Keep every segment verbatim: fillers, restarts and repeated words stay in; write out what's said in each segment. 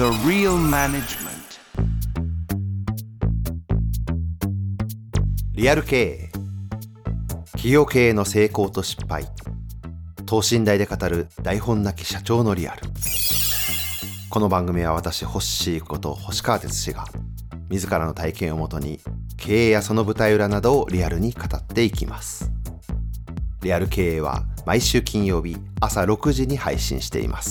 The Real Management。 リアル経営、企業経営の成功と失敗、等身大で語る台本なき社長のリアル。この番組は私ホッシーこと星川哲司が自らの体験をもとに経営やその舞台裏などをリアルに語っていきます。リアル経営は毎週金曜日朝ろくじに配信しています。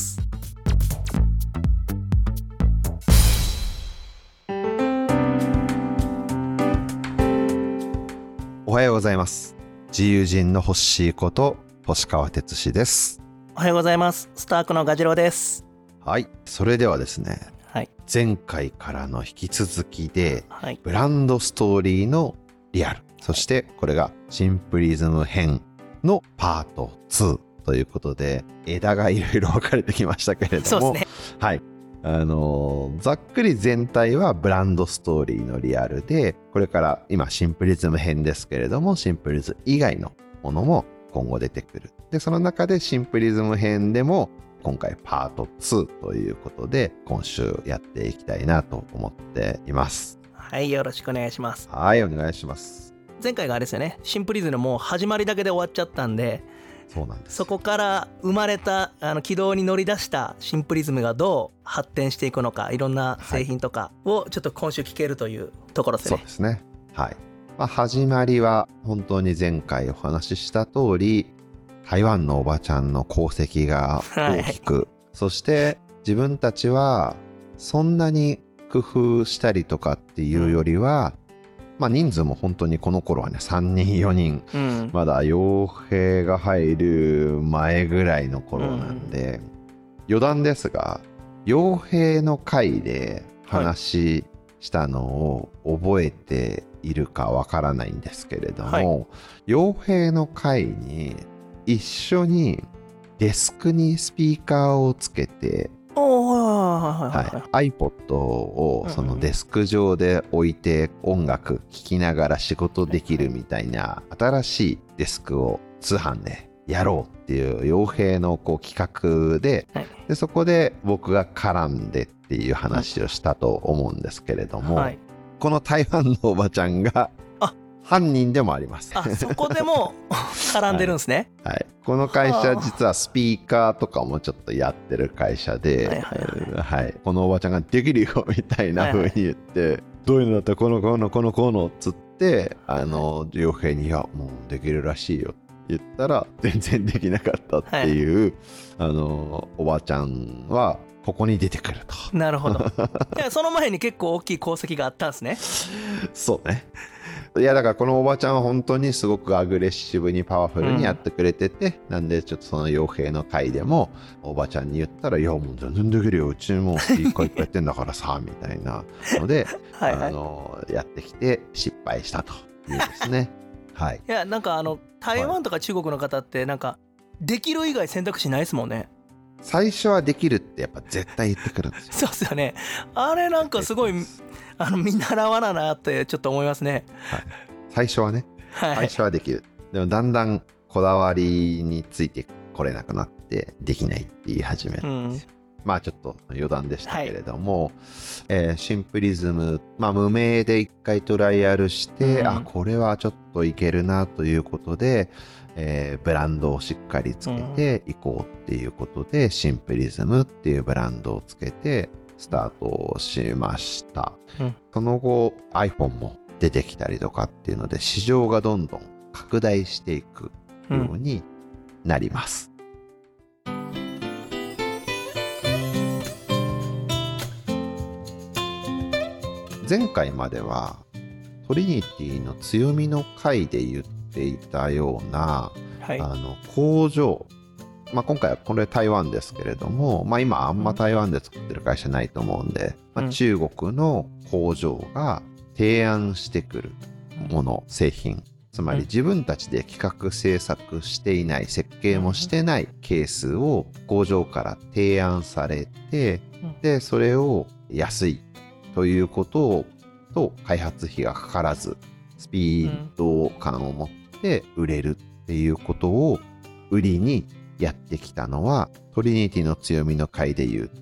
おはようございます。自由人のホッシーこと星川哲司です。 おはようございます。スタークのガジロウです。 はい、それではですね、 はい、 前回からの引き続きで、 はい、 ブランドストーリーのリアル、そしてこれがシンプリズム編のパートツーということで、枝がいろいろ分かれてきましたけれども、 そうですね、 はい、あのー、ざっくり全体はブランドストーリーのリアルで、これから今シンプリズム編ですけれども、シンプリズム以外のものも今後出てくる。で、その中でシンプリズム編でも今回パートツーということで今週やっていきたいなと思っています。 はい、よろしくお願いします。 はい、お願いします。 前回があれですよね、シンプリズムもう始まりだけで終わっちゃったんで、 そうなんです。 そこから生まれたあの軌道に乗り出したシンプリズムがどう発展していくのか、いろんな製品とかをちょっと今週聞けるというところですね。 そうですね。はい。まあ、始まりは本当に前回お話しした通り、台湾のおばちゃんの功績が大きく、はい、そして自分たちはそんなに工夫したりとかっていうよりは、うん、まあ人数も本当にこの頃はねさんにんよにん、うん、まだ傭兵が入る前ぐらいの頃なんで、うん、余談ですが、傭兵の会で話したのを覚えているかわからないんですけれども、はい、傭兵の会に一緒にデスクにスピーカーをつけて、はい、iPod をそのデスク上で置いて音楽聴きながら仕事できるみたいな新しいデスクを通販でやろうっていう傭兵のこう企画 で、はい、でそこで僕が絡んでっていう話をしたと思うんですけれども、はい、この台湾のおばちゃんが犯人でもあります。 あ、そこでも絡んでるんですね。 はいはい、この会社実はスピーカーとかもちょっとやってる会社で、はいはいはいはい、このおばちゃんができるよみたいな風に言って、はいはい、どういうのだったらこのこのこのこのっつってあの傭兵に、いやもうできるらしいよって言ったら全然できなかったっていう、はい、あのおばちゃんはここに出てくると。 なるほど。いや、その前に結構大きい功績があったんですね。 そうね。いやだからこのおばちゃんは本当にすごくアグレッシブにパワフルにやってくれてて、うん、なんでちょっとその傭兵の会でもおばちゃんに言ったら、いやもう全然できるよ、うちもスピーカーいっぱいやってんだからさみたいなのではい、はい、あのやってきて失敗したというですね。はい。 いやなんかあの台湾とか中国の方ってなんかできる以外選択肢ないですもんね。 最初はできるってやっぱ絶対言ってくるんですよ。 そうですよね。あれなんかすごいあの見習わななってちょっと思いますね。 はい、最初はね、はい、最初はできる。でもだんだんこだわりについてこれなくなってできないって言い始めるんですよ。うん、まあちょっと余談でしたけれども、はい、えー、シンプリズム、まあ無名で一回トライアルして、うん、あこれはちょっといけるなということで、えー、ブランドをしっかりつけていこうっていうことで、うん、シンプリズムっていうブランドをつけてスタートしました。うん、その後 iPhone も出てきたりとかっていうので市場がどんどん拡大していくようになります。うん、前回まではトリニティの強みの回で言っていたような、はい、あの工場、まあ、今回はこれ台湾ですけれども、まあ、今あんま台湾で作ってる会社ないと思うんで、まあ、中国の工場が提案してくるもの、製品、つまり自分たちで企画制作していない設計もしてないケースを工場から提案されて、でそれを安いということをと開発費がかからずスピード感を持って売れるっていうことを売りにやってきたのはトリニティの強みの回で言うと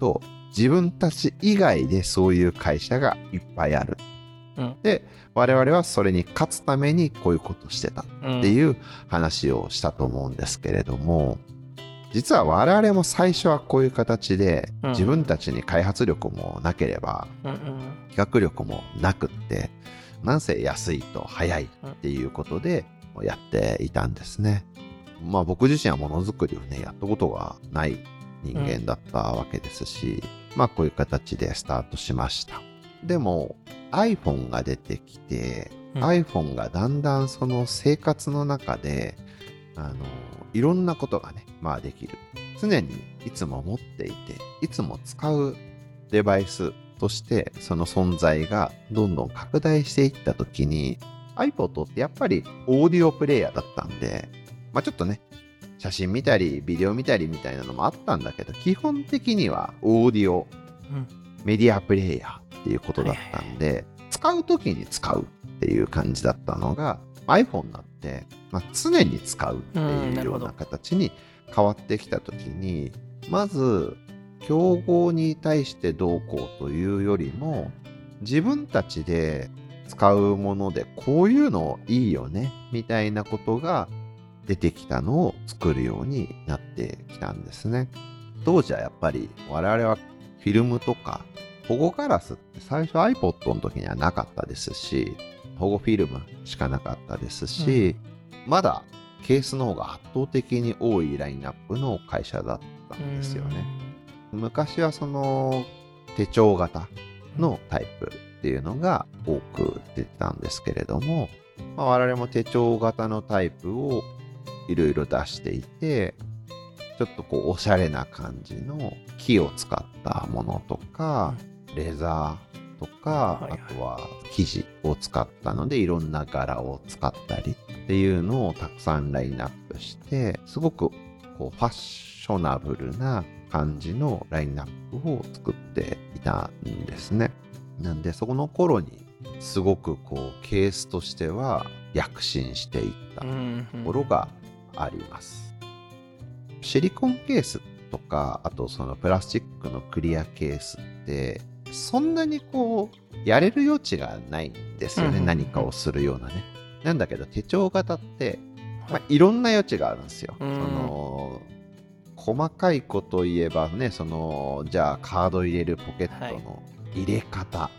自分たち以外でそういう会社がいっぱいある。 うん、 で、我々はそれに勝つためにこういうことしてたっていう話をしたと思うんですけれども、実は我々も最初はこういう形で、自分たちに開発力もなければ、企画力もなくって、なんせ安いと早いっていうことでやっていたんですね。まあ僕自身はものづくりをね、やったことがない人間だったわけですし、うん、まあこういう形でスタートしました。でも iPhone が出てきて、うん、iPhone がだんだんその生活の中であのいろんなことがね、まあできる。常にいつも持っていて、いつも使うデバイスとしてその存在がどんどん拡大していったときに、iPod ってやっぱりオーディオプレイヤーだったんで、まあちょっとね、写真見たりビデオ見たりみたいなのもあったんだけど、基本的にはオーディオ、うん、メディアプレイヤーっていうことだったんで、はいはい、使うときに使うっていう感じだったのが iPhone になって、まあ、常に使うっていうような形に変わってきたときに、まず競合に対してどうこうというよりも、自分たちで使うものでこういうのいいよねみたいなことが出てきたのを作るようになってきたんですね。当時はやっぱり我々はフィルムとか保護ガラスって最初 iPod の時にはなかったですし、保護フィルムしかなかったですし、うん、まだケースの方が圧倒的に多いラインナップの会社だったんですよね。昔はその手帳型のタイプっていうのが多く出てたんですけれども、まあ、我々も手帳型のタイプをいろいろ出していて、ちょっとこうおしゃれな感じの木を使ったものとか、うん、レザーとか、はいはい、あとは生地を使ったのでいろんな柄を使ったりっていうのをたくさんラインナップして、すごくこうファッショナブルな感じのラインナップを作っていたんですね。なんでそこの頃にすごくこうケースとしては躍進していったところがあります。シリコンケースとか、あとそのプラスチックのクリアケースってそんなにこうやれる余地がないんですよね、何かをするようなね。なんだけど手帳型って、まあ、いろんな余地があるんですよ。その細かいこと言えばね、そのじゃあカード入れるポケットの入れ方、はい、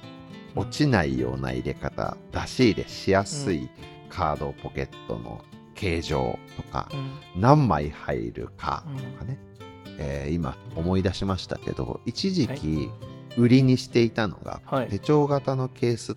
落ちないような入れ方、出し入れしやすいカードポケットの形状とか、うん、何枚入るかとかね、うんえー、今思い出しましたけど、一時期売りにしていたのが、はい、手帳型のケースって、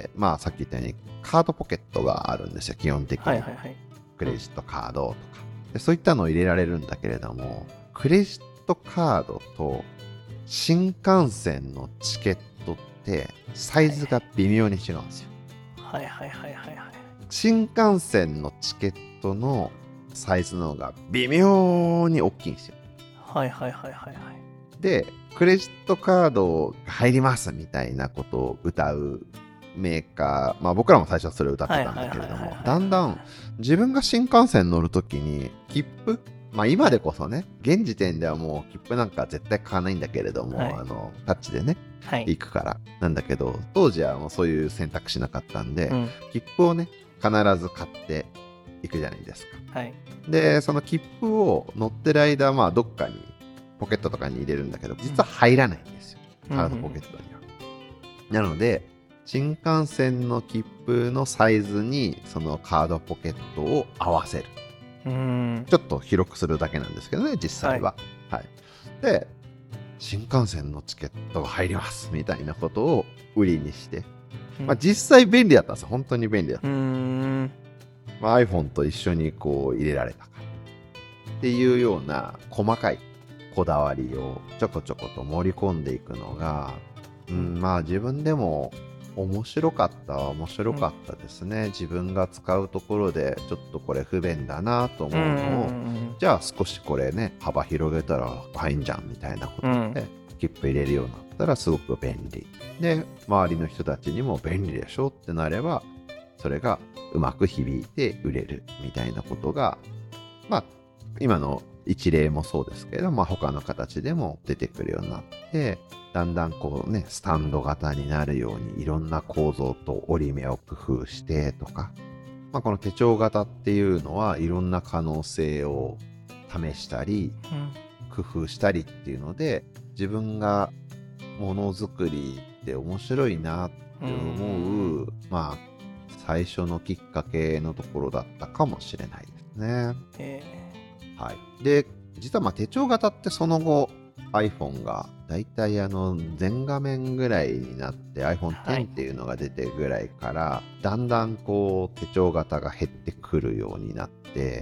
まあさっき言ったようにカードポケットがあるんですよ、基本的に、はいはいはい、クレジットカードとか、でそういったのを入れられるんだけれども、クレジットカードと新幹線のチケットってサイズが微妙に違うんですよ。 はいはいはいはいはい。 新幹線のチケットのサイズの方が微妙に大きいんですよ。 はいはいはいはいはい。 で、クレジットカードが入りますみたいなことを歌うメーカー、まあ僕らも最初はそれを歌ってたんだけれども、だんだん自分が新幹線乗るときに切符、まあ今でこそね、現時点ではもう切符なんか絶対買わないんだけれども、はい、あのタッチでね、はい、行くからなんだけど、当時はもうそういう選択肢なかったんで、うん、切符をね必ず買っていくじゃないですか。はい、でその切符を乗ってる間、まあどっかにポケットとかに入れるんだけど、実は入らないんですよ、うん、カードポケットには。うん、なので新幹線の切符のサイズにそのカードポケットを合わせる。うーん、ちょっと広くするだけなんですけどね、実際は。はいはい、で新幹線のチケットが入りますみたいなことを売りにして、まあ、実際便利だったんですよ。本当に便利だった。うーん、まあ、iPhone と一緒にこう入れられたからっていうような細かいこだわりをちょこちょこと盛り込んでいくのが、うん、まあ自分でも面白かったは面白かったですね、うん、自分が使うところでちょっとこれ不便だなと思うのを、うん、じゃあ少しこれね幅広げたら入んじゃんみたいなことで、うん、切符入れるようになったらすごく便利で、周りの人たちにも便利でしょってなればそれがうまく響いて売れるみたいなことが、まあ今の一例もそうですけど、まあ、他の形でも出てくるようになって、だんだんこうねスタンド型になるようにいろんな構造と折り目を工夫してとか、まあ、この手帳型っていうのはいろんな可能性を試したり、うん、工夫したりっていうので、自分がものづくりって面白いなって思う、まあ最初のきっかけのところだったかもしれないですね。えー、はい。で、実はまあ手帳型ってその後 iPhone がだいたいあの全画面ぐらいになって アイフォンテン っていうのが出てぐらいから、はい、だんだんこう手帳型が減ってくるようになって、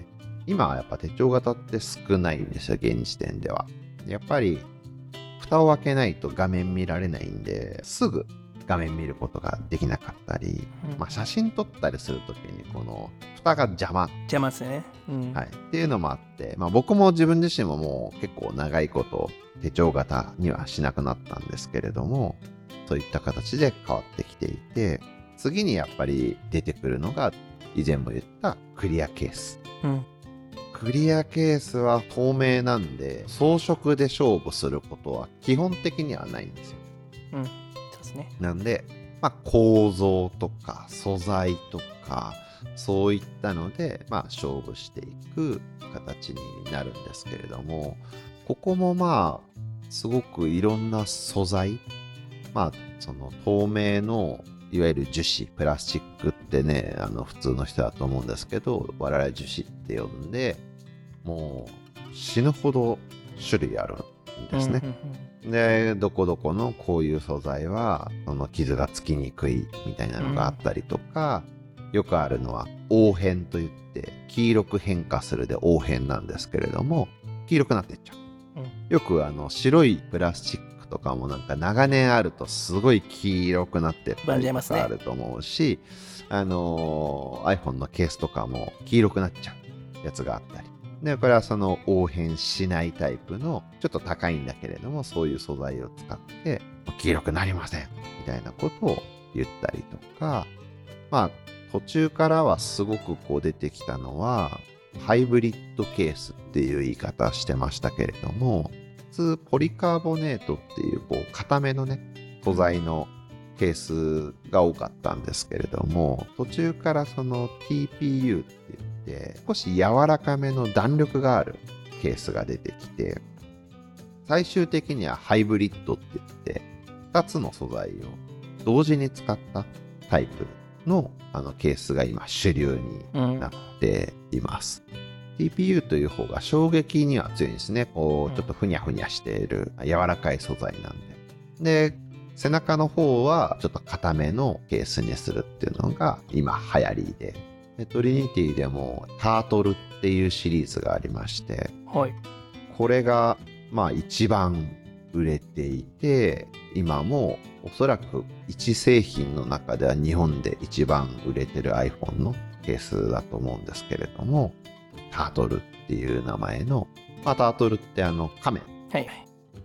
今はやっぱ手帳型って少ないんですよ、現時点では。やっぱり蓋を開けないと画面見られないんで、すぐ画面見ることができなかったり、うん、まあ、写真撮ったりするときにこの蓋が邪魔邪魔ですね、 うん、はい、っていうのもあって、まあ、僕も自分自身ももう結構長いこと手帳型にはしなくなったんですけれども、そういった形で変わってきていて、次にやっぱり出てくるのが以前も言ったクリアケース、うん、クリアケースは透明なんで装飾で勝負することは基本的にはないんですよ、うん、そうですね。なんで、まあ、構造とか素材とかそういったので、まあ、勝負していく形になるんですけれども、ここもまあすごくいろんな素材、まあその透明のいわゆる樹脂、プラスチックってね、あの普通の人だと思うんですけど、我々樹脂って呼んで、もう死ぬほど種類あるんですね。で、どこどこのこういう素材はその傷がつきにくいみたいなのがあったりとか、うん、よくあるのは黄変といって黄色く変化するで黄変なんですけれども、黄色くなっていっちゃう。うん、よくあの白いプラスチックとかもなんか長年あるとすごい黄色くなってったりとかあると思うし、ね、あのー、iPhone のケースとかも黄色くなっちゃうやつがあったり。で、これはその黄変しないタイプのちょっと高いんだけれども、そういう素材を使って黄色くなりませんみたいなことを言ったりとか、まあ途中からはすごくこう出てきたのはハイブリッドケースっていう言い方してましたけれども、普通ポリカーボネートっていうこう固めのね素材のケースが多かったんですけれども、途中からその ティーピーユー って言って少し柔らかめの弾力があるケースが出てきて、最終的にはハイブリッドって言ってふたつの素材を同時に使ったタイプのあのケースが今主流になっています。うん、ティーピーユー という方が衝撃には強いんですね。こうちょっとふにゃふにゃしている柔らかい素材なんで。で、背中の方はちょっと硬めのケースにするっていうのが今流行りで、でトリニティでもタートルっていうシリーズがありまして、はい、これがまあ一番売れていて、今もおそらく一製品の中では日本で一番売れてる iPhone のケースだと思うんですけれども、タートルっていう名前の、まあ、タートルってあのカメ、はいはい、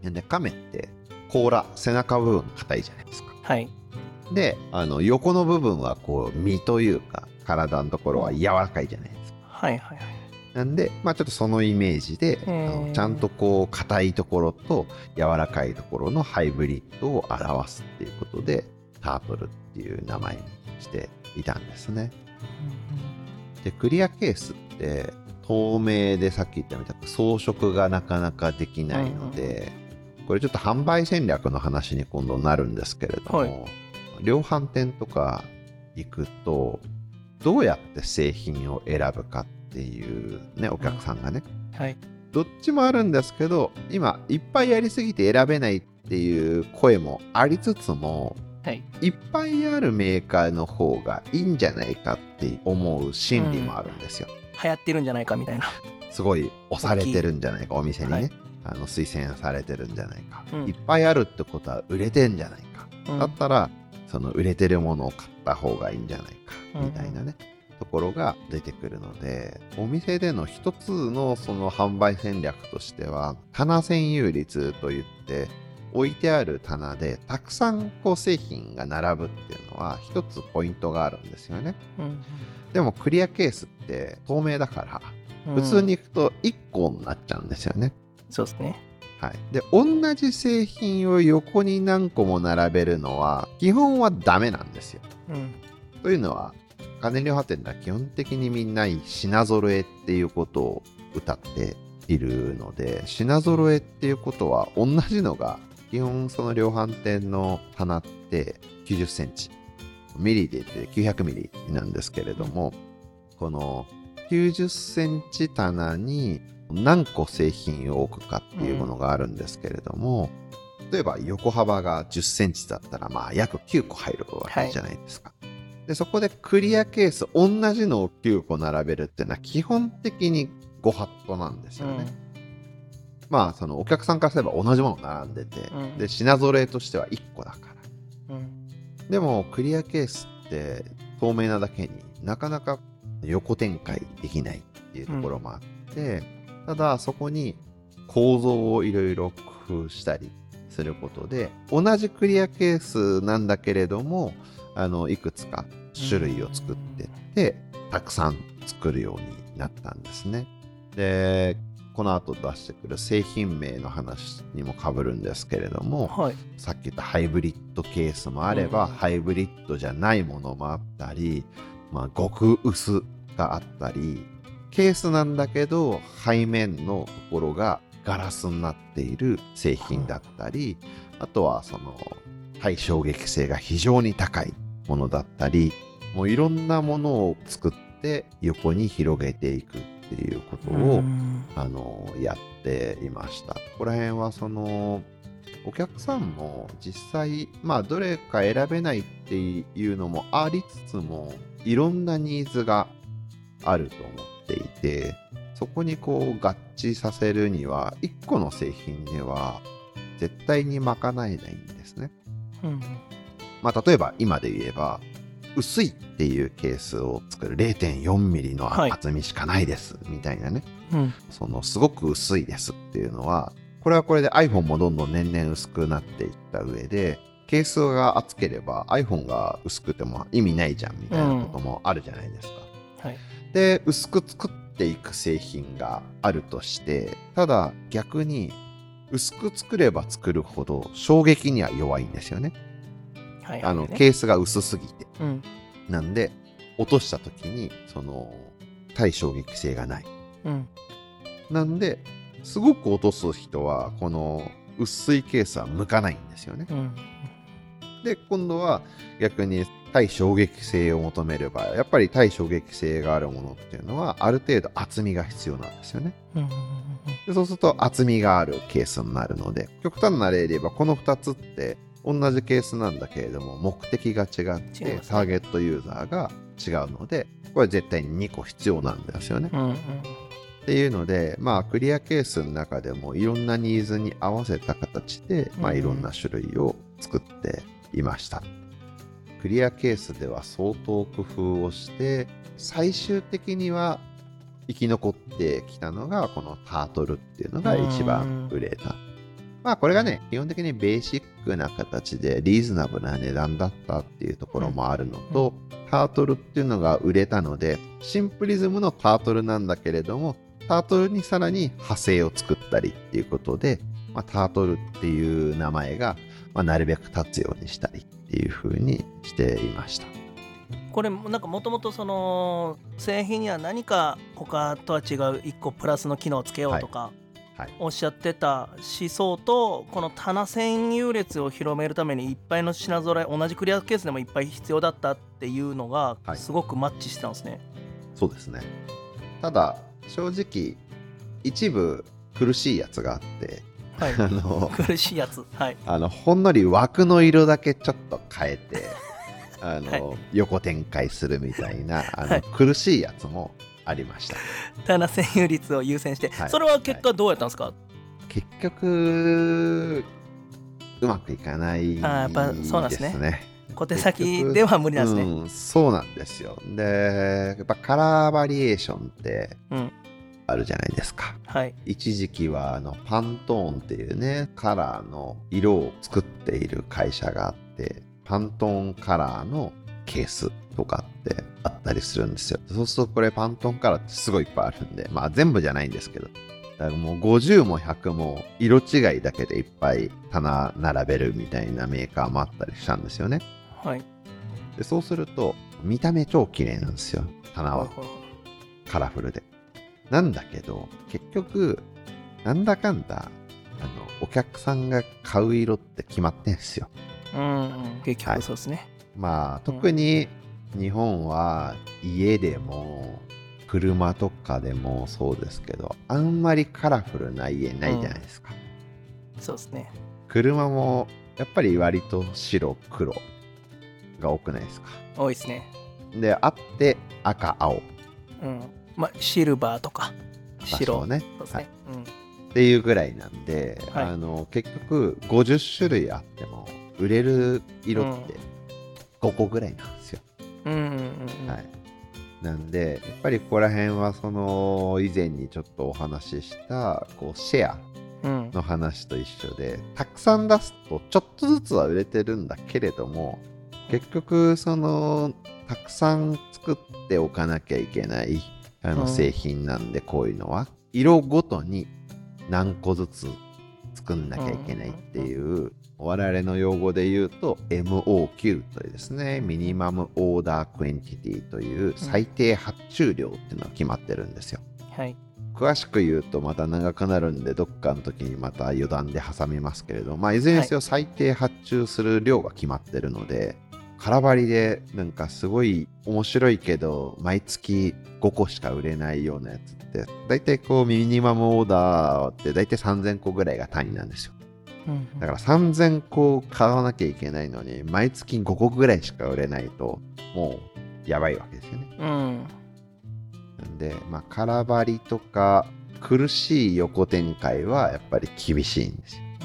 でカメって甲羅、背中部分硬いじゃないですか。はい。で、あの横の部分はこう身というか体のところは柔らかいじゃないですか。はいはいはい。なんで、まあちょっとそのイメージで、あのちゃんとこう硬いところと柔らかいところのハイブリッドを表すっていうことで、タートルっていう名前にしていたんですね。うん、で、クリアケースって透明でさっき言ったみたいに装飾がなかなかできないので、うん、これちょっと販売戦略の話に今度なるんですけれども、はい、量販店とか行くとどうやって製品を選ぶかっていうね、お客さんがね、うん、はい、どっちもあるんですけど、今いっぱいやりすぎて選べないっていう声もありつつも、はい、いっぱいあるメーカーの方がいいんじゃないかって思う心理もあるんですよ。うん、 流行ってるんじゃないかみたいな、 すごい押されてるんじゃないか、お店にね、はい、あの推薦されてるんじゃないか、うん、いっぱいあるってことは売れてんじゃないか、うん、だったらその売れてるものを買った方がいいんじゃないかみたいなね、うん、ところが出てくるので、お店での一つのその販売戦略としては棚占有率といって、置いてある棚でたくさんこう製品が並ぶっていうのは一つポイントがあるんですよね。うん、でもクリアケースって透明だから、 普通にいくといっこになっちゃうんですよね。 そうですね。 はい。で、同じ製品を横に何個も並べるのは、基本はダメなんですよ。 うん。 というのは、家電量販店では基本的にみんな品揃えっていうことを謳っているので、品揃えっていうことは同じのが、基本その量販店の棚ってきゅうじゅっセンチ。ミリで言ってきゅうひゃくミリなんですけれども、このきゅうじゅっセンチ棚に何個製品を置くかっていうものがあるんですけれども、うん、例えば横幅がじゅっセンチだったらまあ約きゅうこ入るわけじゃないですか。はい、でそこでクリアケース同じのをきゅうこ並べるっていうのは基本的にご法度なんですよね。うん、まあそのお客さんからすれば同じもの並んでて、うん、で品揃えとしてはいっこだから。うん、でもクリアケースって透明なだけになかなか横展開できないっていうところもあって、うん、ただそこに構造をいろいろ工夫したりすることで同じクリアケースなんだけれどもあのいくつか種類を作ってって、うん、たくさん作るようになったんですね。でこの後出してくる製品名の話にも被るんですけれども、はい、さっき言ったハイブリッドケースもあれば、うん、ハイブリッドじゃないものもあったり、まあ、極薄があったり、ケースなんだけど背面のところがガラスになっている製品だったり、あとはその耐衝撃性が非常に高いものだったり、もういろんなものを作って横に広げていくっていうことをあのやっていました。ここら辺はそのお客さんも実際まあどれか選べないっていうのもありつつもいろんなニーズがあると思っていて、そこにこう合致させるにはいっこの製品では絶対に賄えないんですね。うん、まあ例えば今で言えば薄いっていうケースを作る れいてんよんミリの厚みしかないです、はい、みたいなね、うん、そのすごく薄いですっていうのはこれはこれで iPhone もどんどん年々薄くなっていった上でケースが厚ければ iPhone が薄くても意味ないじゃんみたいなこともあるじゃないですか、うんはい、で薄く作っていく製品があるとしてただ逆に薄く作れば作るほど衝撃には弱いんですよね。はいはいね、あのケースが薄すぎて、うん、なんで落とした時にその耐衝撃性がない、うん、なんですごく落とす人はこの薄いケースは向かないんですよね、うん、で今度は逆に耐衝撃性を求めればやっぱり耐衝撃性があるものっていうのはある程度厚みが必要なんですよね、うん、でそうすると厚みがあるケースになるので極端な例で言えばこのふたつって同じケースなんだけれども目的が違ってターゲットユーザーが違うのでこれ絶対ににこ必要なんですよね、うんうん、っていうのでまあクリアケースの中でもいろんなニーズに合わせた形で、まあ、いろんな種類を作っていました、うん、クリアケースでは相当工夫をして最終的には生き残ってきたのがこのタートルっていうのが一番売れた、うんまあこれがね、基本的にベーシックな形でリーズナブルな値段だったっていうところもあるのと、うん、タートルっていうのが売れたので、シンプリズムのタートルなんだけれども、タートルにさらに派生を作ったりっていうことで、まあ、タートルっていう名前が、まあ、なるべく立つようにしたりっていう風にしていました。 これなんかもともとその製品には何か他とは違ういっこプラスの機能をつけようとか、はいはい、おっしゃってた思想とこの棚占有列を広めるためにいっぱいの品揃え同じクリアケースでもいっぱい必要だったっていうのがすごくマッチしてたんですね、はい、 そうですね。ただ正直一部苦しいやつがあって、 はい、あの苦しいやつ、はい、 あのほんのり枠の色だけちょっと変えてあの、はい、横展開するみたいなあの、はい、苦しいやつもありました。 棚占有率を優先して、はい、それは結果どうやったんですか？はい、 結局うまくいかないですね。あやっぱそうなんですね。 小手先では無理なんですね、 うん、そうなんですよ。でやっぱカラーバリエーションってあるじゃないですか、うんはい、一時期はあのパントーンっていうねカラーの色を作っている会社があってパントーンカラーのケースとかってあったりするんですよ。そうするとこれパントンカラーってすごいいっぱいあるんで、まあ全部じゃないんですけど、だからもうごじゅうもひゃくも色違いだけでいっぱい棚並べるみたいなメーカーもあったりしたんですよね。 はい。 でそうすると見た目超綺麗なんですよ、棚は。カラフルで。なんだけど結局なんだかんだあのお客さんが買う色って決まってんすよ。 うん、うん、結局そうですね。はい、 まあ特に日本は家でも車とかでもそうですけど、あんまりカラフルな家ないじゃないですか。 うん、そうですね。 車もやっぱり割と白黒が多くないですか。 多いですね。 であって赤青、 うん、まあシルバーとか白ね、 そうですね、はい、うん、 っていうぐらいなんで、はい、あの結局ごじゅっしゅるいあっても売れる色ってごこぐらいなんですよ。 うんうんうんうん、 はい。なんでやっぱりここら辺はその以前にちょっとお話ししたこうシェアの話と一緒で、うん、たくさん出すとちょっとずつは売れてるんだけれども、結局そのたくさん作っておかなきゃいけないあの製品なんで、こういうのは色ごとに何個ずつ作んなきゃいけないっていう、我々の用語で言うと エムオーキュー というですね、ミニマムオーダークエンティティという最低発注量っていうのが決まってるんですよ。 はい。 詳しく言うとまた長くなるんで、どっかの時にまた余談で挟みますけれど、まあいずれにせよ最低発注する量が決まってるので、空張りでなんかすごい面白いけど毎月ごこしか売れないようなやつって、だいたいこうミニマムオーダーってだいたいさんぜんこぐらいが単位なんですよ。だからさんぜんこ買わなきゃいけないのに毎月ごこぐらいしか売れないともうやばいわけですよね。 うん、 なんでまあ空張りとか苦しい横展開はやっぱり厳しいんですよ。うん、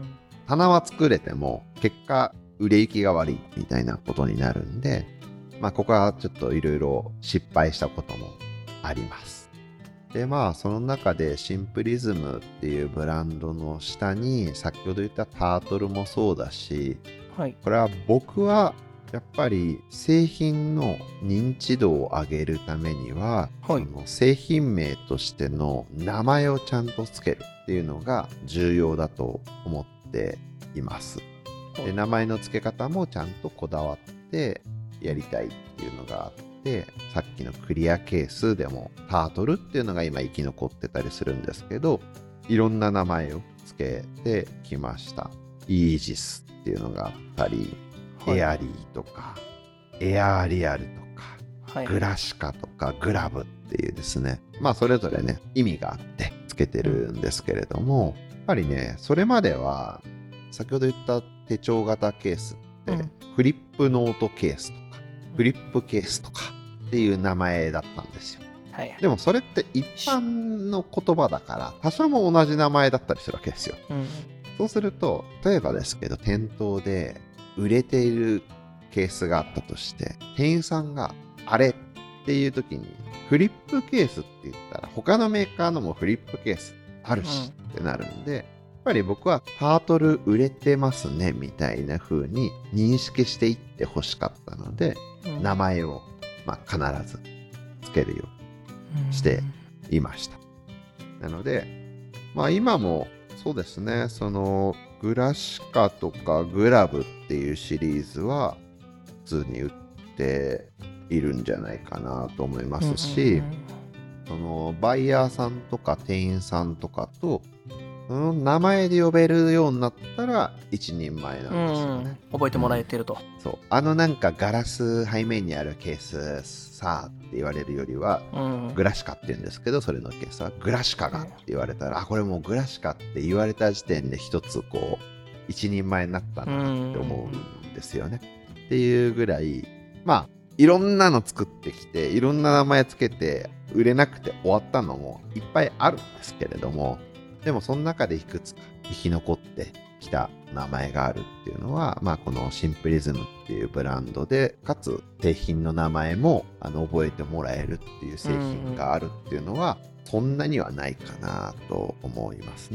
棚は作れても結果売れ行きが悪いみたいなことになるんで、まあここはちょっといろいろ失敗したこともあります。でまあその中でシンプリズムっていうブランドの下に先ほど言ったタートルもそうだし、はい、これは僕はやっぱり製品の認知度を上げるためには、はい、その製品名としての名前をちゃんとつけるっていうのが重要だと思っています。で名前の付け方もちゃんとこだわってやりたいっていうのがあって、さっきのクリアケースでもタートルっていうのが今生き残ってたりするんですけど、いろんな名前を付けてきました。イージスっていうのがあったり、はい、エアリーとかエアーリアルとか、はい、グラシカとかグラブっていうですね、まあそれぞれね意味があって付けてるんですけれども、やっぱりねそれまでは先ほど言った手帳型ケースって、うん、フリップノートケースとかフリップケースとかっていう名前だったんですよ。はい、でもそれって一般の言葉だから多少も同じ名前だったりするわけですよ。うん、そうすると例えばですけど店頭で売れているケースがあったとして、店員さんがあれっていう時にフリップケースって言ったら他のメーカーのもフリップケースあるしってなるんで、うん、やっぱり僕はタートル売れてますねみたいな風に認識していってほしかったので、うん、名前をまあ必ずつけるようにしていました。なのでまあ今もそうですね、そのグラシカとかグラブっていうシリーズは普通に売っているんじゃないかなと思いますし、うんうんうん、そのバイヤーさんとか店員さんとかとその名前で呼べるようになったら一人前なんですよね、うんうん、 覚えてもらえてると、 うん、そうあのなんかガラス背面にあるケースさあって言われるよりは、うん、グラシカって言うんですけど、それのケースはグラシカがって言われたら、うん、あこれもうグラシカって言われた時点で一つこう一人前になったなって思うんですよね、うん、っていうぐらいまあいろんなの作ってきていろんな名前つけて売れなくて終わったのもいっぱいあるんですけれども、でもその中でいくつか生き残ってきた名前があるっていうのは、まあこのシンプリズムっていうブランドで、かつ製品の名前もあの覚えてもらえるっていう製品があるっていうのは、そんなにはないかなと思いますね。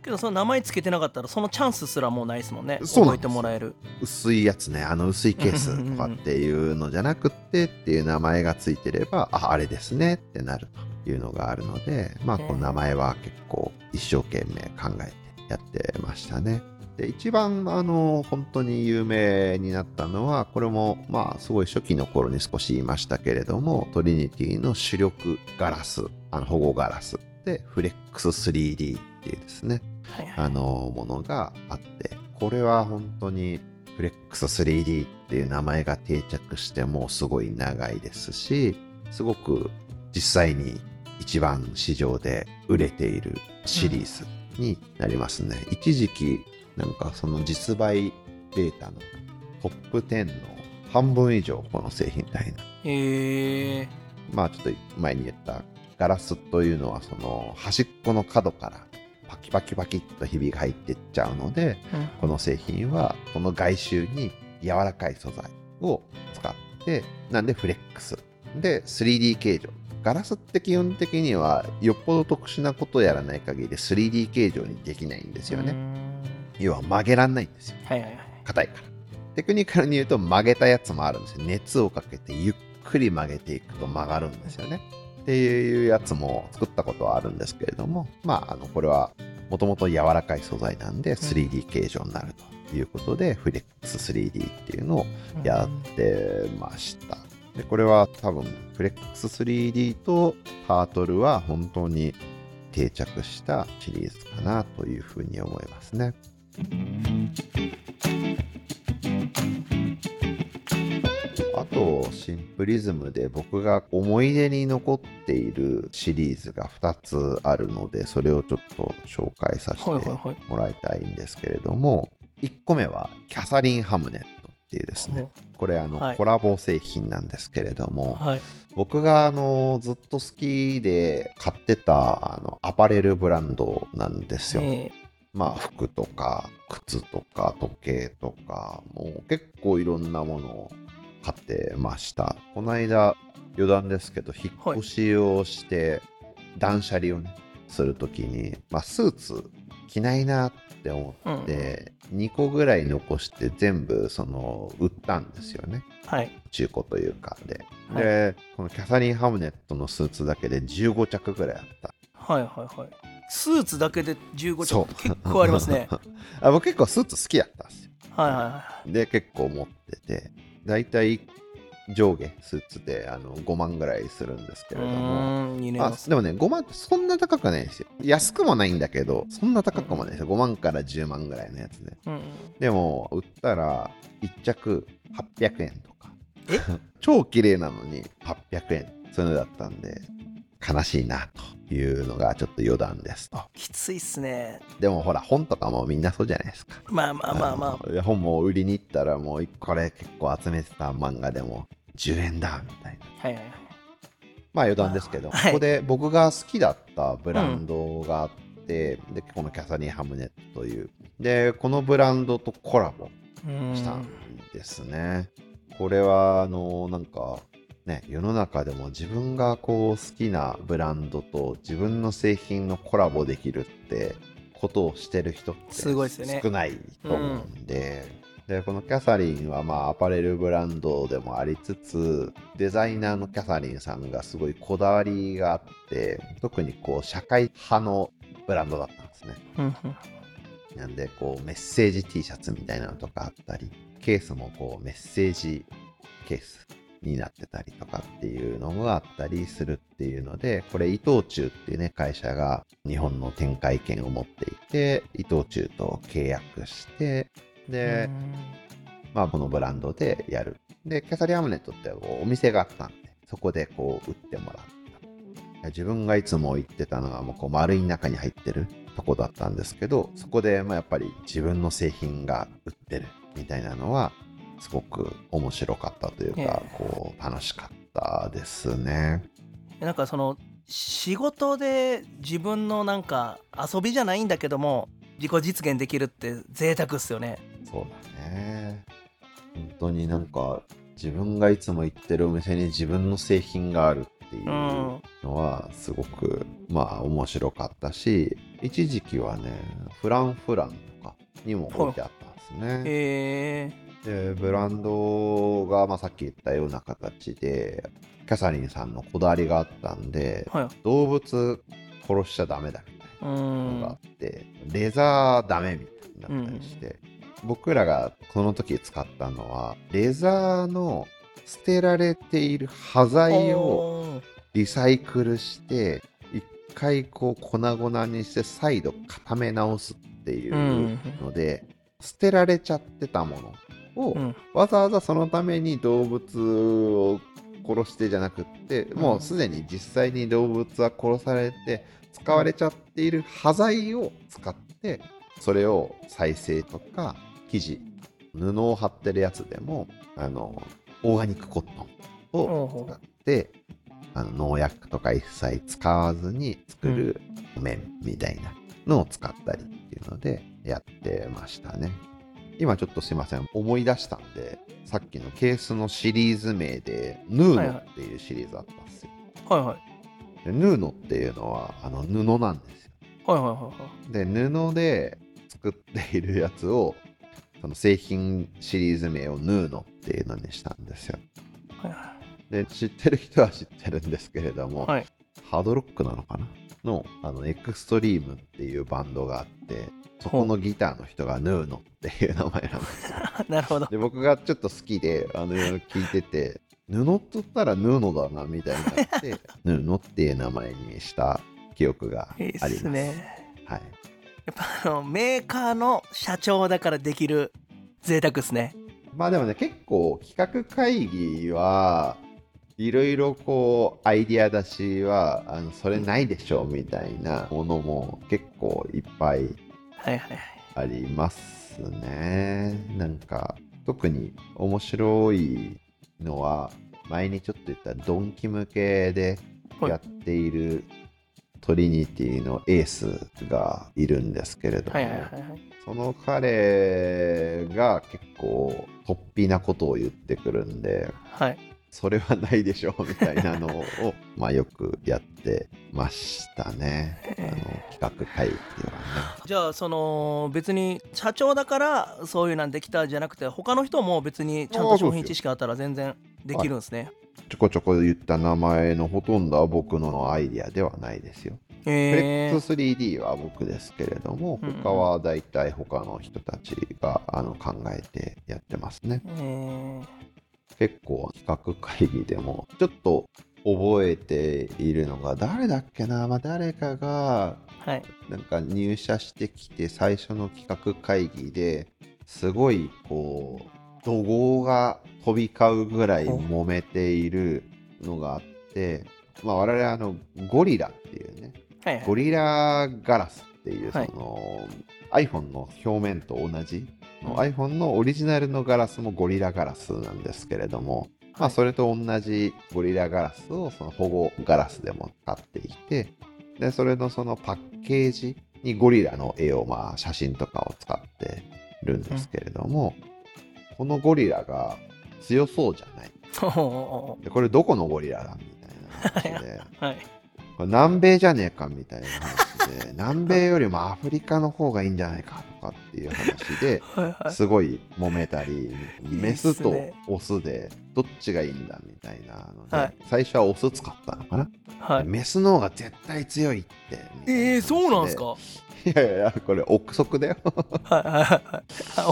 けどその名前つけてなかったらそのチャンスすらもうないですもんね。 そうなんですよ。 覚えてもらえる薄いやつね、あの薄いケースとかっていうのじゃなくってっていう名前がついてれば、あ、あれですねってなるというのがあるので、まあこの名前は結構一生懸命考えてやってましたね。で一番あの本当に有名になったのは、これもまあすごい初期の頃に少し言いましたけれども、トリニティの主力ガラス、あの保護ガラスでフレックス スリーディー っていうですね、はいはい、あのものがあって、これは本当にフレックス スリーディー っていう名前が定着してもうすごい長いですし、すごく実際に一番市場で売れているシリーズになりますね。うん、一時期なんかその実売データのトップじゅうの半分以上この製品帯な。 へー。 まあちょっと前に言ったガラスというのはその端っこの角からパキパキパキっとひびが入っていっちゃうので、うん、この製品はこの外周に柔らかい素材を使って、なんでフレックスで スリーディー 形状。ガラスって基本的にはよっぽど特殊なことをやらない限り スリーディー 形状にできないんですよね。要は曲げらんないんですよ。 はいはいはい。 硬いから。テクニカルに言うと曲げたやつもあるんですよ。熱をかけてゆっくり曲げていくと曲がるんですよね。っていうやつも作ったことはあるんですけれども、まあ、あのこれはもともと柔らかい素材なんで スリーディー 形状になるということで、うん、フレックス スリーディー っていうのをやってました。うん、でこれは多分フレックス スリーディー とタートルは本当に定着したシリーズかなというふうに思いますね。あとシンプリズムで僕が思い出に残っているシリーズがふたつあるので、それをちょっと紹介させてもらいたいんですけれども、いっこめはキャサリン・ハムネットっていうですね、これあの、はい、コラボ製品なんですけれども、はい、僕があのずっと好きで買ってたあのアパレルブランドなんですよ。えーまあ服とか靴とか時計とか、もう結構いろんなものを買ってました。この間余談ですけど引っ越しをして断捨離をねするときに、まあスーツ着ないなって思って、うん、にこぐらい残して全部その売ったんですよね。はい、中古というかで、はい、でこのキャサリン・ハムネットのスーツだけでじゅうごちゃくぐらいあった。 はいはいはい。スーツだけでじゅうごちゃく結構ありますね。 あ、僕結構スーツ好きだったんですよ。 はいはいはい。 で結構持ってて、だいたい上下スーツであのごまんぐらいするんですけれども、いいね、あでもねごまんってそんな高くないんですよ。安くもないんだけどそんな高くもないですよ。ごまんからじゅうまんぐらいのやつね。うん、でも売ったらいっちゃくはっぴゃくえんとか。え超綺麗なのにはっぴゃくえん、そういうのだったんで悲しいなというのがちょっと余談ですと。 きついっすね。 でもほら本とかもみんなそうじゃないですか。 まあまあまあまあ本も売りに行ったらもうこれ結構集めてた漫画でもじゅうえんだみたいな。はいはいはい。まあ余談ですけど、はい、ここで僕が好きだったブランドがあって、うん、でこのキャサリン・ハムネットというでこのブランドとコラボしたんですね。これはあのなんかね、世の中でも自分がこう好きなブランドと自分の製品のコラボできるってことをしてる人って少ないと思うんで、うん、でこのキャサリンはまあアパレルブランドでもありつつ、デザイナーのキャサリンさんがすごいこだわりがあって、特にこう社会派のブランドだったんですね。なんでこうメッセージ T シャツみたいなのとかあったり、ケースもこうメッセージケースになってたりとかっていうのがあったりするっていうので、これ伊藤忠っていうね会社が日本の展開権を持っていて、伊藤忠と契約して、でまあこのブランドでやる。でキャサリン・ハムネットってお店があったんで、そこでこう売ってもらった。自分がいつも行ってたのはもうこう丸い中に入ってるとこだったんですけど、そこでまあやっぱり自分の製品が売ってるみたいなのはすごく面白かったというか、こう楽しかったですね。 なんかその仕事で自分のなんか遊びじゃないんだけども自己実現できるって贅沢っすよね。 そうだね。本当になんか自分がいつも行ってるお店に自分の製品があるっていうのはすごくまあ面白かったし、 一時期はねフランフランとかにも置いてあったんですね。 へでブランドが、まあ、さっき言ったような形でキャサリンさんのこだわりがあったんで、 はい、 動物殺しちゃダメだみたいなのがあって、レザーダメみたいになったりして、うん、僕らがこの時使ったのはレザーの捨てられている端材をリサイクルして一回こう粉々にして再度固め直すっていうので、うん、捨てられちゃってたものを、うん、わざわざそのために動物を殺してじゃなくって、うん、もうすでに実際に動物は殺されて使われちゃっている端材を使ってそれを再生とか生地布を貼ってるやつでもあのオーガニックコットンを使って、うん、あの農薬とか一切使わずに作る綿みたいなのを使ったりっていうのでやってましたね。今ちょっとすいません思い出したんでさっきのケースのシリーズ名でヌーノっていうシリーズあったんですよ。 はいはい。 でヌーノっていうのはあの布なんですよ。 はいはいはいはい。 で布で作っているやつをその製品シリーズ名をヌーノっていうのにしたんですよ。はいはい。で知ってる人は知ってるんですけれども、はい、ハードロックなのかなのあのエクストリームっていうバンドがあってそこのギターの人がヌーノっていう名前なんですよ。 なるほど。 で僕がちょっと好きであの聞いてて布って言ったらヌーノだなみたいになってヌーノっていう名前にした記憶があります。いいですね。はい。 やっぱあのメーカーの社長だからできる贅沢ですね。 まあでもね結構企画会議はいろいろこうアイディア出しはあのそれないでしょみたいなものも結構いっぱいありますね。なんか特に面白いのは前にちょっと言ったドンキ向けでやっているトリニティのエースがいるんですけれども、はいはいはいはい、その彼が結構突飛なことを言ってくるんで、はい、それはないでしょうみたいなのをまあよくやってましたね。あの企画会議はね。 じゃあその別に社長だからそういうなんできたじゃなくて他の人も別にちゃんと商品知識あったら全然できるんですね。 ちょこちょこ言った名前のほとんどは僕のアイディアではないですよ。フレックス スリーディー は僕ですけれども、他はだいたい他の人たちがあの考えてやってますね。結構企画会議でもちょっと覚えているのが誰だっけな、まあ、誰かがなんか入社してきて最初の企画会議ですごいこう怒号が飛び交うぐらい揉めているのがあって、まあ、我々あのゴリラっていうね、はいはい、ゴリラガラスっていうその、はい、iPhone の表面と同じの iPhone のオリジナルのガラスもゴリラガラスなんですけれども、はい、まあそれと同じゴリラガラスをその保護ガラスでも使っていて、でそれのそのパッケージにゴリラの絵をまあ写真とかを使ってるんですけれども、うん、このゴリラが強そうじゃないでこれどこのゴリラだみたいな話で、はい、これ南米じゃねえかみたいな話で南米よりもアフリカの方がいいんじゃないかとかっていう話ですごい揉めたりメスとオスでどっちがいいんだみたいなので、はい、最初はオス使ったのかな、はい、メスの方が絶対強いってえー、そうなんですか。 いやいやこれ憶測だよはいはいはい、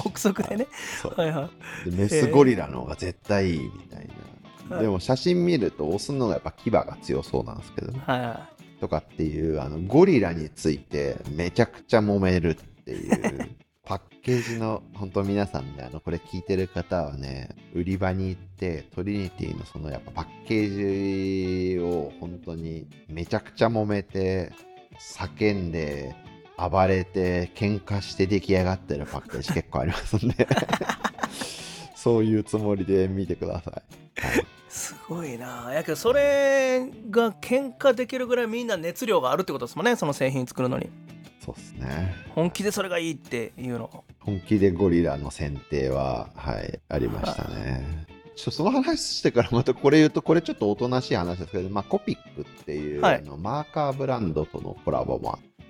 憶測でね。はいはい、でメスゴリラの方が絶対いいみたいな、はい、でも写真見るとオスの方がやっぱ牙が強そうなんですけどね、はいはい、とかっていうあのゴリラについてめちゃくちゃ揉めるっていうパッケージの本当皆さんねあのこれ聞いてる方はね売り場に行ってトリニティのそのやっぱパッケージを本当にめちゃくちゃ揉めて叫んで暴れて喧嘩して出来上がってるパッケージ結構ありますんでそういうつもりで見てください、はい、 すごいな。やけどそれが喧嘩できるぐらいみんな熱量があるってことですもんね、その製品作るのに。 そうですね、 本気でそれがいいっていうの本気でゴリラの選定ははいありましたね。ちょその話してからまたこれ言うとこれちょっとおとなしい話ですけど、まあ、コピックっていう、はい、あのマーカーブランドとのコラボもあっ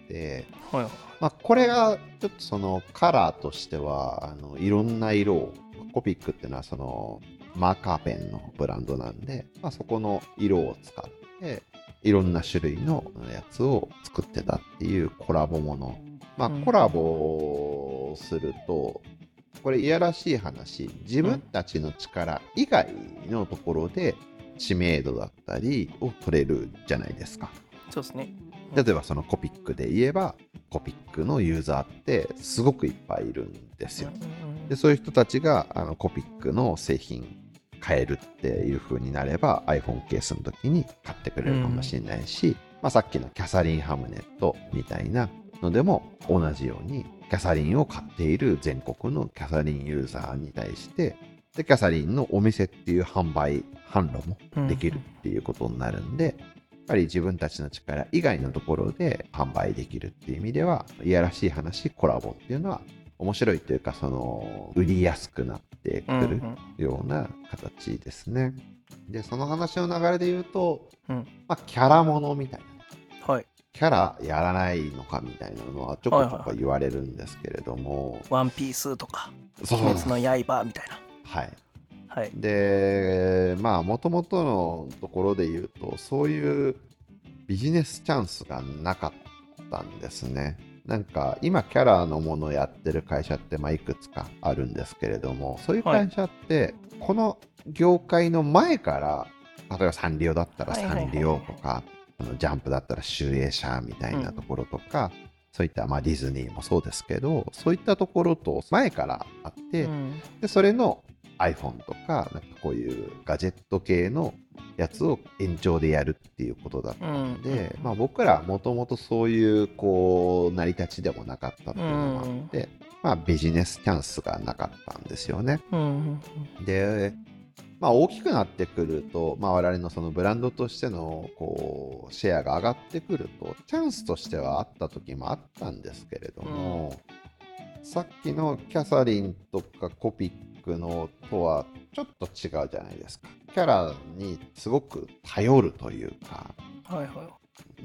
て、 はいまあ、これがちょっとそのカラーとしてはあのいろんな色を、コピックっていうのはそのマーカーペンのブランドなんで、まあ、そこの色を使っていろんな種類のやつを作ってたっていうコラボもの。まあ、コラボすると、これいやらしい話、自分たちの力以外のところで知名度だったりを取れるじゃないですか。 そうですね。 例えばそのコピックで言えば、コピックのユーザーってすごくいっぱいいるんですよ。でそういう人たちがあのコピックの製品買えるっていう風になれば iPhone ケースの時に買ってくれるかもしれないし、うんまあ、さっきのキャサリン・ハムネットみたいなのでも同じようにキャサリンを買っている全国のキャサリンユーザーに対してでキャサリンのお店っていう販売販路もできるっていうことになるんで、うん、やっぱり自分たちの力以外のところで販売できるっていう意味ではいやらしい話コラボっていうのは面白いというかその売りやすくなってくるような形ですね。でその話の流れで言うと、うんまあ、キャラものみたいな、はい、キャラやらないのかみたいなのはちょこちょこ言われるんですけれども、はいはいはい、 ワンピースとか鬼滅の刃みたいなはい、はい、でまあもともとのところで言うとそういうビジネスチャンスがなかったんですね。なんか今キャラのものをやってる会社ってまあいくつかあるんですけれども、そういう会社ってこの業界の前から、例えばサンリオだったらサンリオとか、あのジャンプだったら集英社みたいなところとか、うん、そういったまあディズニーもそうですけど、そういったところと前からあって、うん、でそれの iPhone とかなんかこういうガジェット系のやつを延長でやるっていうことだったんで、うんまあ、僕らはもともとそういうこう成り立ちでもなかったっていうのもあって、うんまあ、ビジネスチャンスがなかったんですよね。うん、で、まあ、大きくなってくると、まあ、我々のそのブランドとしてのこうシェアが上がってくるとチャンスとしてはあった時もあったんですけれども、うん、さっきのキャサリンとかコピックのとはちょっと違うじゃないですか。キャラにすごく頼るというか、はいはい、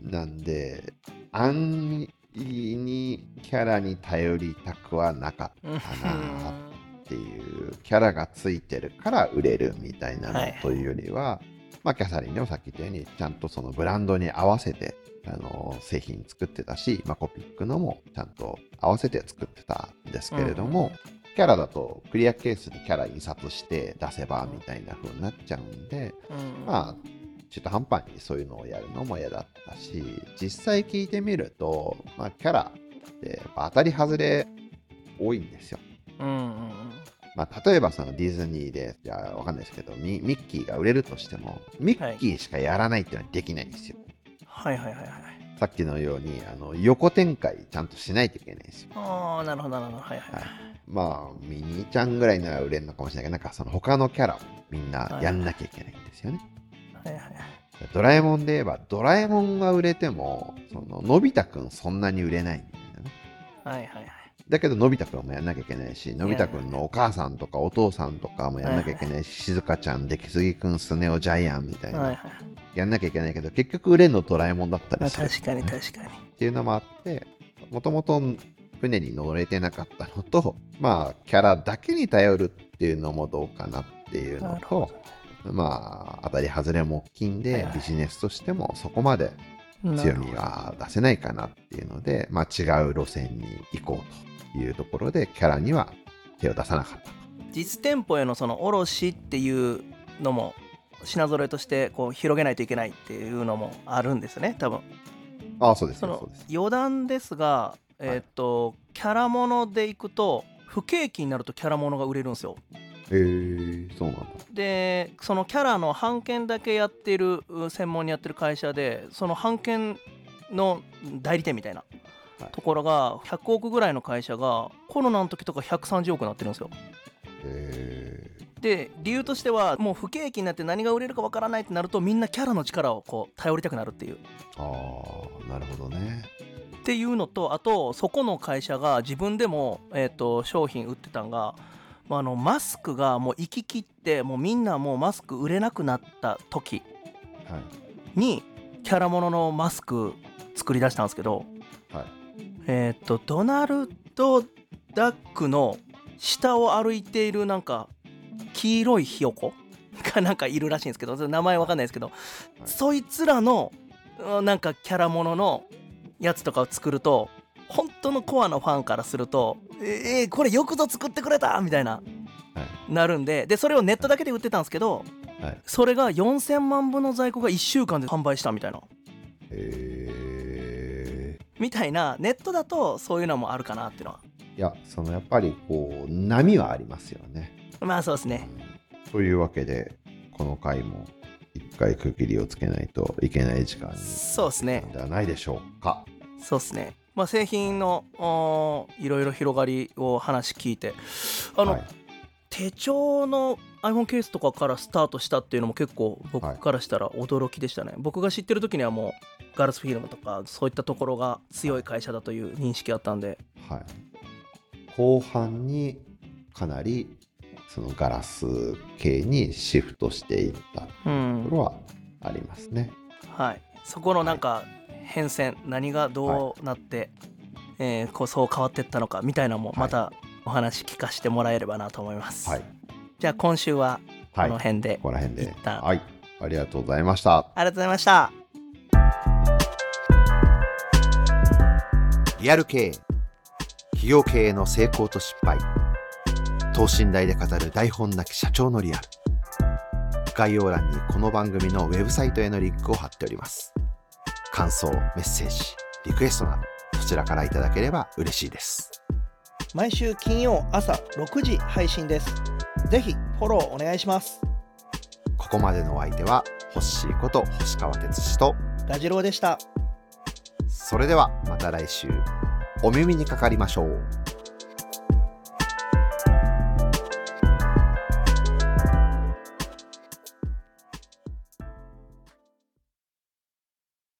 なんで安易にキャラに頼りたくはなかったなっていうキャラがついてるから売れるみたいなのというよりは、はいまあ、キャサリンでもさっき言ったようにちゃんとそのブランドに合わせてあの製品作ってたし、まあ、コピックのもちゃんと合わせて作ってたんですけれども、うんキャラだとクリアケースにキャラ印刷して出せばみたいな風になっちゃうんで、うん、まあ中途半端にそういうのをやるのも嫌だったし、実際聞いてみると、まあ、キャラって当たり外れ多いんですよ。うんうんうんまあ、例えばそのディズニーでじゃあわかんないですけど ミ, ミッキーが売れるとしてもミッキーしかやらないっていうのはできないんですよ。はいはいはいはい。さっきのようにあの横展開ちゃんとしないといけないんですよ。 ああなるほどなるほどはいはい、はい、 まあミニーちゃんぐらいなら売れるのかもしれないけどなんかその他のキャラもみんなやんなきゃいけないんですよね。はいはいはい、ドラえもんで言えばドラえもんが売れてもそののび太くんそんなに売れないみたいなね。はいはいはい。だけどのび太くんもやんなきゃいけないし、のび太くんのお母さんとかお父さんとかもやんなきゃいけないし、しずかちゃん、出来すぎくん、スネ夫ジャイアンみたいな、はいはい、やんなきゃいけないけど結局売れんのドラえもんだったりする、ね、 確かに確かにっていうのもあってもともと船に乗れてなかったのとまあキャラだけに頼るっていうのもどうかなっていうのとまあ当たり外れも大きいんで、はいはい、ビジネスとしてもそこまで強みは出せないかなっていうので、まあ、違う路線に行こうというところでキャラには手を出さなかった。 実店舗へのその卸っていうのも品揃えとしてこう広げないといけないっていうのもあるんですね多分。 ああそうです。 その余談ですが、えーっとはい、キャラものでいくと不景気になるとキャラものが売れるんですよ。 へえそうなんだ。 でそのキャラの版権だけやってる専門にやってる会社でその版権の代理店みたいなところがひゃくおくぐらいの会社がコロナの時とかひゃくさんじゅうおくになってるんですよ。へー。で理由としてはもう不景気になって何が売れるかわからないってなるとみんなキャラの力をこう頼りたくなるっていう。 ああなるほどね。 っていうのとあとそこの会社が自分でも、えーと、商品売ってたんがあのマスクがもう行き切ってもうみんなもうマスク売れなくなった時にキャラもののマスク作り出したんですけど、はい、 えっとドナルド・ダックの下を歩いているなんか黄色いひよこがなんかいるらしいんですけど、名前わかんないですけど、はい、そいつらのなんかキャラもののやつとかを作ると本当のコアのファンからするとえー、これよくぞ作ってくれたみたいな、はい、なるんで、でそれをネットだけで売ってたんですけど、はい、それがよんせんまんぶの在庫がいっしゅうかんで販売したみたいな、 へーみたいな、ネットだとそういうのもあるかなっていうのは。 いや、そのやっぱりこう波はありますよね。 まあそうですね、 うん、というわけでこの回も一回区切りをつけないといけない時間にそうですねではないでしょうか。 そうですね。まあ製品のいろいろ広がりを話聞いて、あの、はい、手帳の iPhone ケースとかからスタートしたっていうのも結構僕からしたら驚きでしたね、はい、僕が知ってる時にはもうガラスフィルムとかそういったところが強い会社だという認識あったんで、 はい、後半にかなりそのガラス系にシフトしていったところはありますね、 うん、はい。そこのなんか変遷、何がどうなって、はい、えー、こうそう変わっていったのかみたいなのもまたお話聞かせてもらえればなと思います、はい、じゃあ今週はこの辺で、はい、 この辺で一旦、はい、ありがとうございました。 ありがとうございました。 リアル経営、企業経営の成功と失敗、等身大で語る台本なき社長のリアル。概要欄にこの番組のウェブサイトへのリンクを貼っております。感想、メッセージ、リクエストなどそちらからいただければ嬉しいです。 毎週金曜朝ろくじ配信です。ぜひフォローお願いします。 ここまでのお相手はホッシーこと星川哲司とラジローでした。 それではまた来週お耳にかかりましょう。